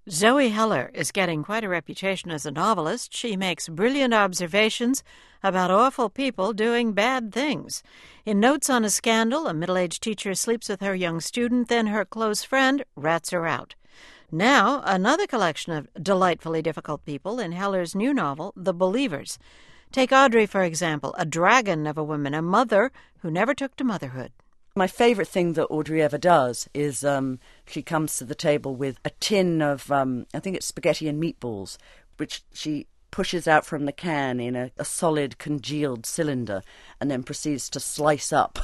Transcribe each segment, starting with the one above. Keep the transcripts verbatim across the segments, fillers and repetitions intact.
Zoe Heller is getting quite a reputation as a novelist. She makes brilliant observations about awful people doing bad things. In Notes on a Scandal, a middle-aged teacher sleeps with her young student, then her close friend rats her out. Now, another collection of delightfully difficult people in Heller's new novel, The Believers. Take Audrey, for example, a dragon of a woman, a mother who never took to motherhood. My favourite thing that Audrey ever does is um, she comes to the table with a tin of, um, I think it's spaghetti and meatballs, which she pushes out from the can in a, a solid congealed cylinder and then proceeds to slice up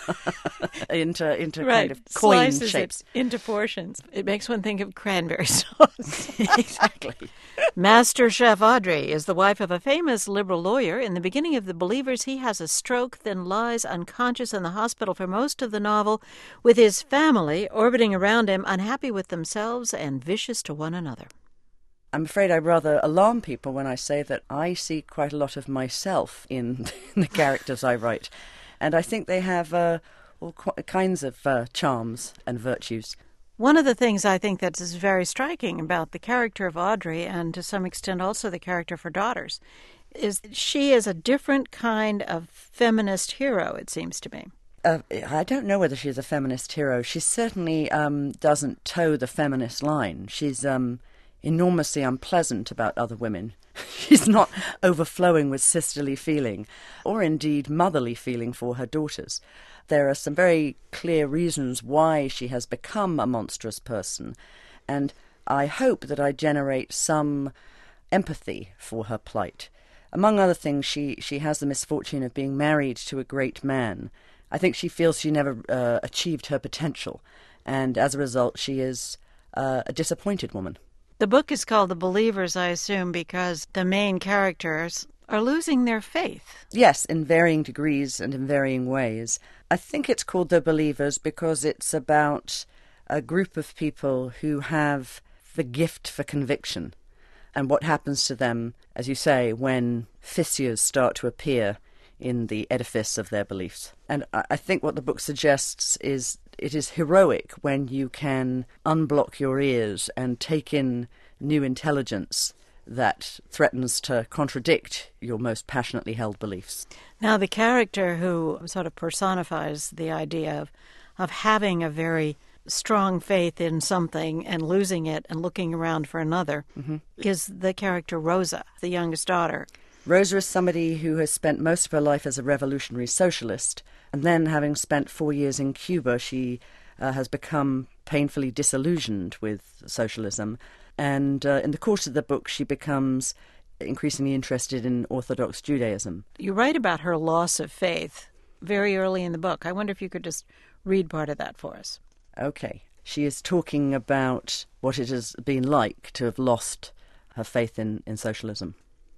into into right. kind of coin Slices shapes. It into portions. It makes one think of cranberry sauce. Exactly. Master Chef Audrey is the wife of a famous liberal lawyer. In the beginning of The Believers, he has a stroke, then lies unconscious in the hospital for most of the novel, with his family orbiting around him, unhappy with themselves and vicious to one another. I'm afraid I rather alarm people when I say that I see quite a lot of myself in the characters I write. And I think they have uh, all qu- kinds of uh, charms and virtues. One of the things I think that is very striking about the character of Audrey, and to some extent also the character of her daughters, is she is a different kind of feminist hero, it seems to me. Uh, I don't know whether she's a feminist hero. She certainly um, doesn't toe the feminist line. She's um, enormously unpleasant about other women. She's not overflowing with sisterly feeling, or indeed motherly feeling for her daughters. There are some very clear reasons why she has become a monstrous person, and I hope that I generate some empathy for her plight. Among other things, she, she has the misfortune of being married to a great man. I think she feels she never uh, achieved her potential, and as a result she is uh, a disappointed woman. The book is called The Believers, I assume, because the main characters are losing their faith. Yes, in varying degrees and in varying ways. I think it's called The Believers because it's about a group of people who have the gift for conviction and what happens to them, as you say, when fissures start to appear in the edifice of their beliefs. And I think what the book suggests is it is heroic when you can unblock your ears and take in new intelligence that threatens to contradict your most passionately held beliefs. Now, the character who sort of personifies the idea of, of having a very strong faith in something and losing it and looking around for another mm-hmm. is the character Rosa, the youngest daughter. Rosa is somebody who has spent most of her life as a revolutionary socialist, and then having spent four years in Cuba, she uh, has become painfully disillusioned with socialism. And uh, in the course of the book, she becomes increasingly interested in Orthodox Judaism. You write about her loss of faith very early in the book. I wonder if you could just read part of that for us. Okay. She is talking about what it has been like to have lost her faith in, in socialism.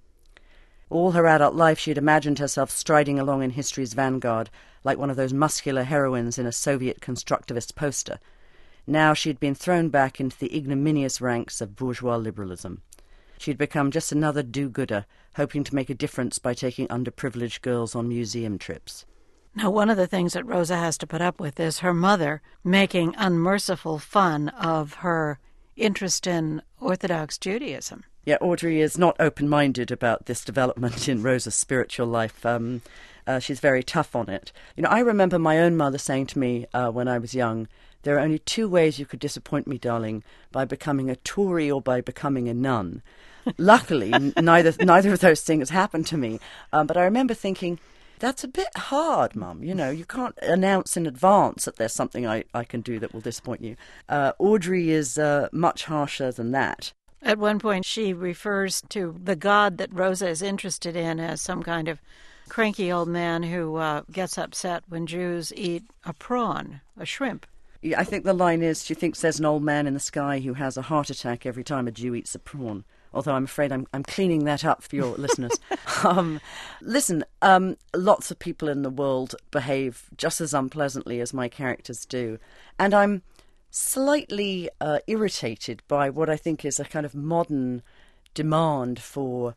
All her adult life she had imagined herself striding along in history's vanguard, like one of those muscular heroines in a Soviet constructivist poster. Now she had been thrown back into the ignominious ranks of bourgeois liberalism. She had become just another do-gooder, hoping to make a difference by taking underprivileged girls on museum trips. Now, one of the things that Rosa has to put up with is her mother making unmerciful fun of her interest in Orthodox Judaism. Yeah, Audrey is not open-minded about this development in Rosa's spiritual life. Um, uh, she's very tough on it. You know, I remember my own mother saying to me uh, when I was young, there are only two ways you could disappoint me, darling, by becoming a Tory or by becoming a nun. Luckily, n- neither neither of those things happened to me. Um, but I remember thinking, that's a bit hard, Mum. You know, you can't announce in advance that there's something I, I can do that will disappoint you. Uh, Audrey is uh, much harsher than that. At one point, she refers to the god that Rosa is interested in as some kind of cranky old man who uh, gets upset when Jews eat a prawn, a shrimp. Yeah, I think the line is, she thinks there's an old man in the sky who has a heart attack every time a Jew eats a prawn. Although I'm afraid I'm, I'm cleaning that up for your listeners. Um, listen, um, lots of people in the world behave just as unpleasantly as my characters do. And I'm slightly uh, irritated by what I think is a kind of modern demand for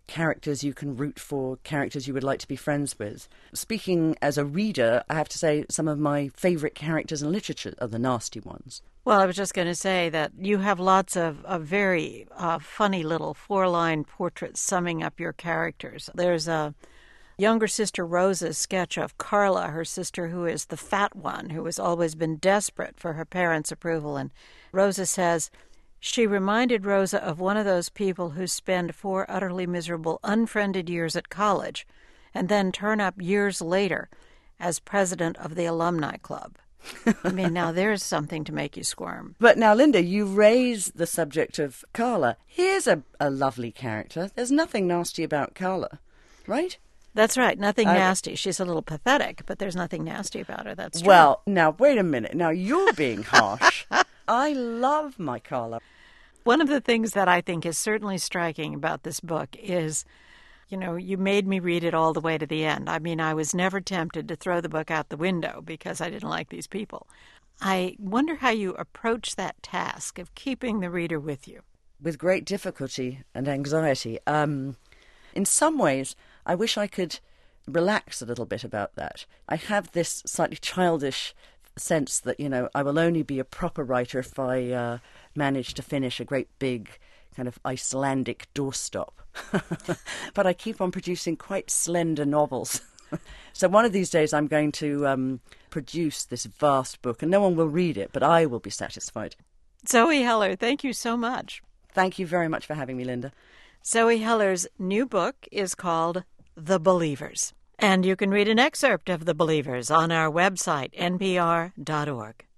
characters you can root for, characters you would like to be friends with. Speaking as a reader, I have to say some of my favourite characters in literature are the nasty ones. Well, I was just going to say that you have lots of, of very uh, funny little four-line portraits summing up your characters. There's a younger sister Rosa's sketch of Carla, her sister who is the fat one, who has always been desperate for her parents' approval. And Rosa says, she reminded Rosa of one of those people who spend four utterly miserable, unfriended years at college and then turn up years later as president of the alumni club. I mean, now there's something to make you squirm. But now, Linda, you raise the subject of Carla. Here's a, a lovely character. There's nothing nasty about Carla, right? That's right. Nothing uh, nasty. She's a little pathetic, but there's nothing nasty about her. That's true. Well, now, wait a minute. Now, you're being harsh. I love my Carla. One of the things that I think is certainly striking about this book is, you know, you made me read it all the way to the end. I mean, I was never tempted to throw the book out the window because I didn't like these people. I wonder how you approach that task of keeping the reader with you. With great difficulty and anxiety. Um, in some ways, I wish I could relax a little bit about that. I have this slightly childish sense that, you know, I will only be a proper writer if I uh, manage to finish a great big kind of Icelandic doorstop. But I keep on producing quite slender novels. So one of these days I'm going to um, produce this vast book, and no one will read it, but I will be satisfied. Zoe Heller, thank you so much. Thank you very much for having me, Linda. Zoe Heller's new book is called The Believers, and you can read an excerpt of The Believers on our website, n p r dot org.